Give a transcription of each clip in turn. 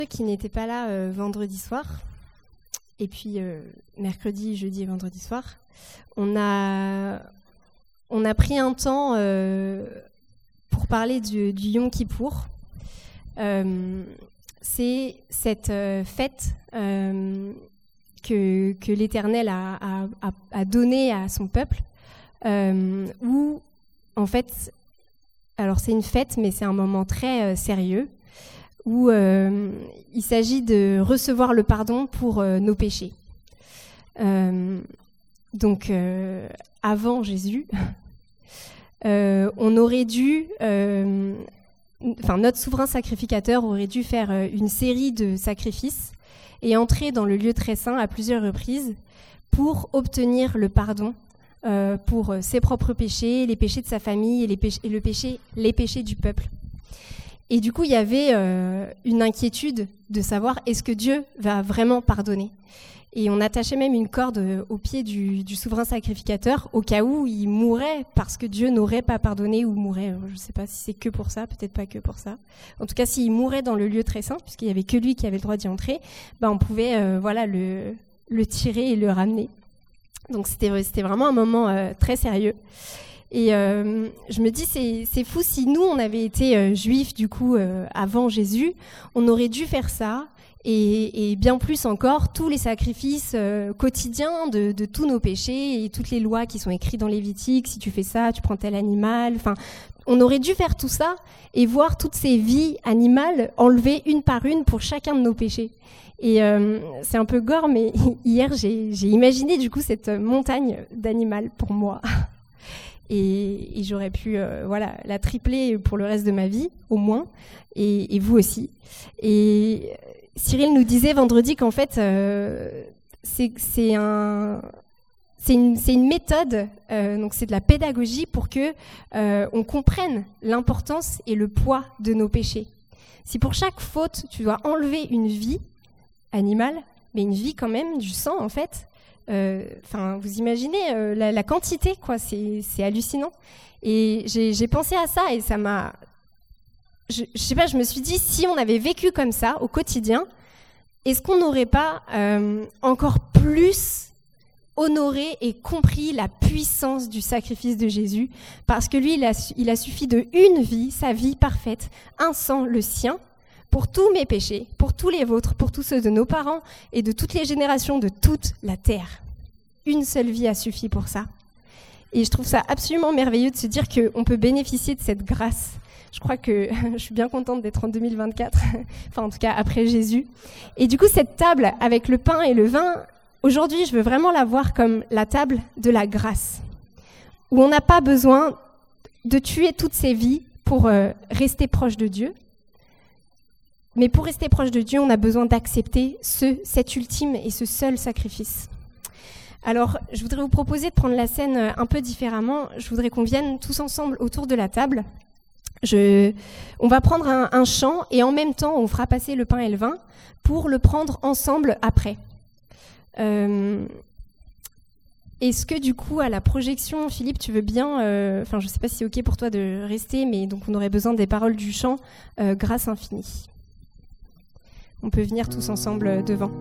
Qui n'étaient pas là vendredi soir, et puis mercredi, jeudi et vendredi soir, on a pris un temps pour parler du Yom Kippour. C'est cette fête que l'Éternel a donnée à son peuple, où en fait, alors c'est une fête, mais c'est un moment très sérieux, où il s'agit de recevoir le pardon pour nos péchés. Donc, avant Jésus, on aurait dû, notre souverain sacrificateur aurait dû faire une série de sacrifices et entrer dans le lieu très saint à plusieurs reprises pour obtenir le pardon pour ses propres péchés, les péchés de sa famille et les péchés du peuple. Et du coup, il y avait une inquiétude de savoir est-ce que Dieu va vraiment pardonner. Et on attachait même une corde au pied du souverain sacrificateur au cas où il mourrait parce que Dieu n'aurait pas pardonné ou mourrait. Je ne sais pas si c'est que pour ça, peut-être pas que pour ça. En tout cas, s'il mourait dans le lieu très saint, puisqu'il n'y avait que lui qui avait le droit d'y entrer, on pouvait le tirer et le ramener. Donc c'était vraiment un moment très sérieux. Et je me dis, c'est fou, si nous, on avait été juifs, du coup, avant Jésus, on aurait dû faire ça, et bien plus encore, tous les sacrifices quotidiens de tous nos péchés, et toutes les lois qui sont écrites dans Lévitique, si tu fais ça, tu prends tel animal, on aurait dû faire tout ça, et voir toutes ces vies animales enlevées une par une pour chacun de nos péchés. Et c'est un peu gore, mais hier, j'ai imaginé, du coup, cette montagne d'animal pour moi. Et j'aurais pu la tripler pour le reste de ma vie, au moins, et vous aussi. Et Cyril nous disait vendredi qu'en fait, c'est une méthode, donc c'est de la pédagogie pour que on comprenne l'importance et le poids de nos péchés. Si pour chaque faute, tu dois enlever une vie animale, mais une vie quand même, du sang en fait, vous imaginez la quantité, quoi, c'est hallucinant. Et j'ai pensé à ça et ça m'a... Je sais pas, je me suis dit, si on avait vécu comme ça au quotidien, est-ce qu'on n'aurait pas encore plus honoré et compris la puissance du sacrifice de Jésus? Parce que lui, il a suffi de une vie, sa vie parfaite, un sang, le sien, pour tous mes péchés, pour tous les vôtres, pour tous ceux de nos parents et de toutes les générations de toute la terre. Une seule vie a suffi pour ça. Et je trouve ça absolument merveilleux de se dire qu'on peut bénéficier de cette grâce. Je crois que je suis bien contente d'être en 2024, enfin en tout cas après Jésus. Et du coup, cette table avec le pain et le vin, aujourd'hui, je veux vraiment la voir comme la table de la grâce, où on n'a pas besoin de tuer toutes ces vies pour rester proche de Dieu. Mais pour rester proche de Dieu, on a besoin d'accepter cet ultime et ce seul sacrifice. Alors, je voudrais vous proposer de prendre la scène un peu différemment. Je voudrais qu'on vienne tous ensemble autour de la table. On va prendre un chant et en même temps, on fera passer le pain et le vin pour le prendre ensemble après. Est-ce que du coup, à la projection, Philippe, tu veux bien... je ne sais pas si c'est OK pour toi de rester, mais donc on aurait besoin des paroles du chant « Grâce infinie ». On peut venir tous ensemble devant.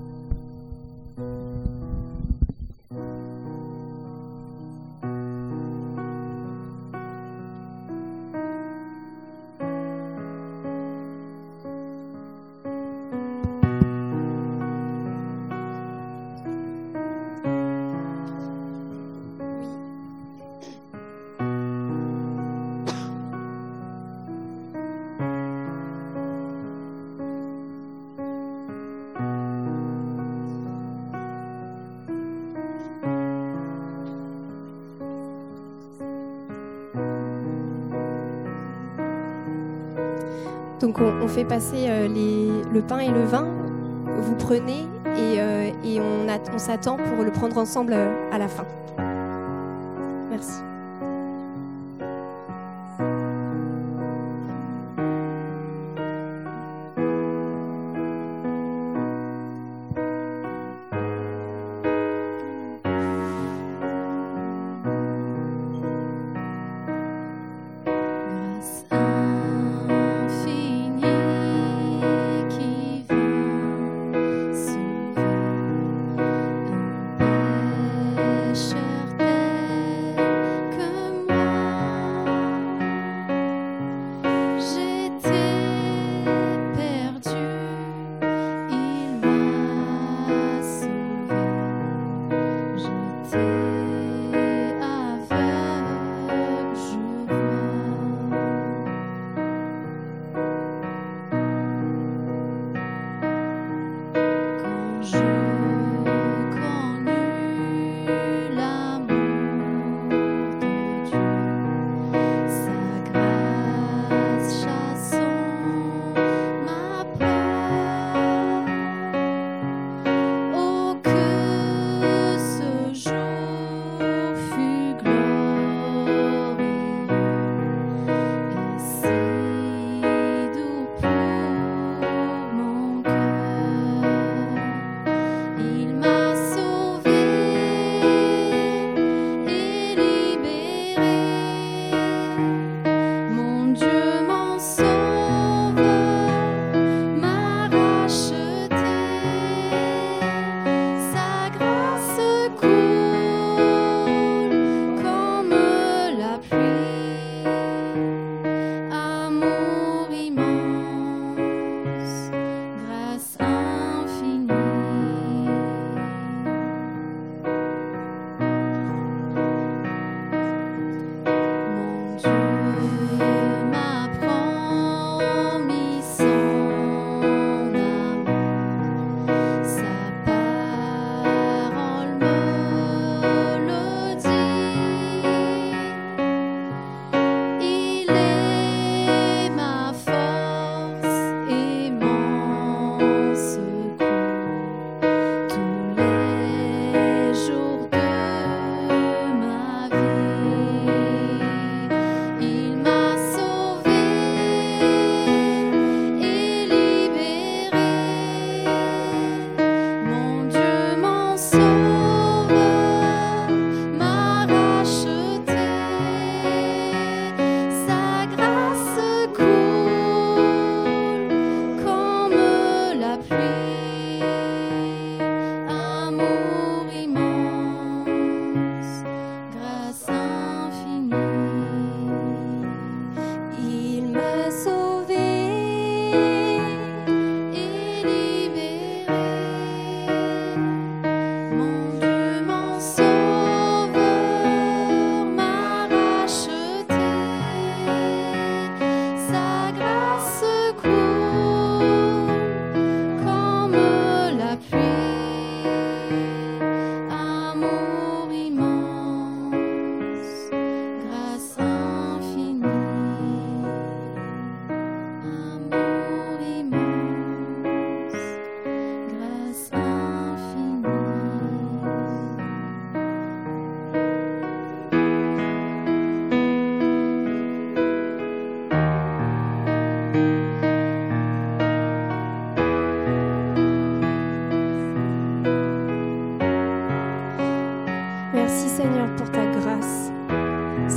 Donc on fait passer le pain et le vin, vous prenez et on s'attend pour le prendre ensemble à la fin. Merci. Grâce infinie qui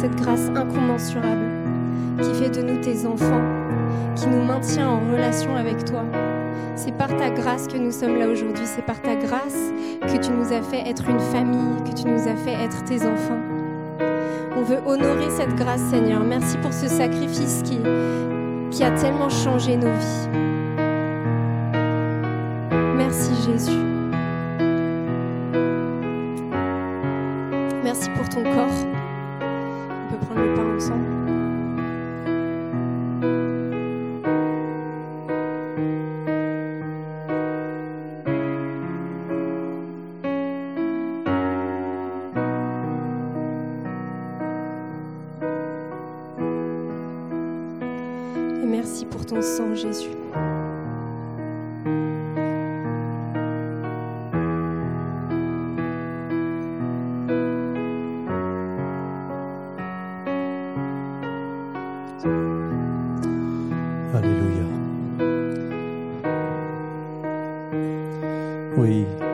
cette grâce incommensurable qui fait de nous tes enfants, qui nous maintient en relation avec toi. C'est par ta grâce que nous sommes là aujourd'hui. C'est par ta grâce que tu nous as fait être une famille, que tu nous as fait être tes enfants. On veut honorer cette grâce, Seigneur. Merci pour ce sacrifice qui a tellement changé nos vies. Merci, Jésus. Merci pour ton corps. On peut prendre le pain ensemble. Et merci pour ton sang, Jésus. Alléluia. Oui.